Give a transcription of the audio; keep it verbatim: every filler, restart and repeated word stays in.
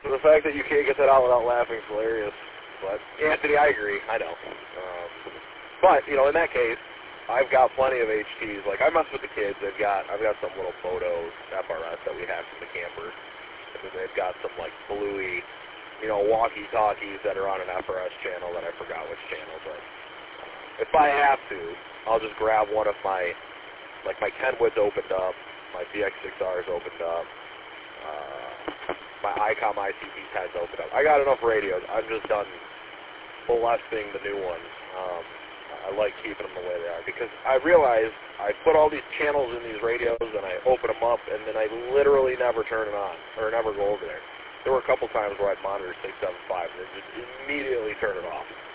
The fact that you can't get that out without laughing is hilarious. But, Anthony, I agree. I know. Um, but, you know, in that case, I've got plenty of H Ts. Like, I mess with the kids. They've got, I've got some little photo F R S that we have from the camper. And then they've got some, like, bluey, you know, walkie-talkies that are on an F R S channel that I forgot which channel. But if I have to, I'll just grab one of my, like, my Kenwood's opened up. My V X six R's opened up. Uh, my ICOM I C P ten's opened up. I got enough radios. I'm just done molesting the new ones. Um, I like keeping them the way they are because I realize I put all these channels in these radios and I open them up and then I literally never turn it on or never go over there. There were a couple times where I'd monitor six seven five and then just immediately turn it off.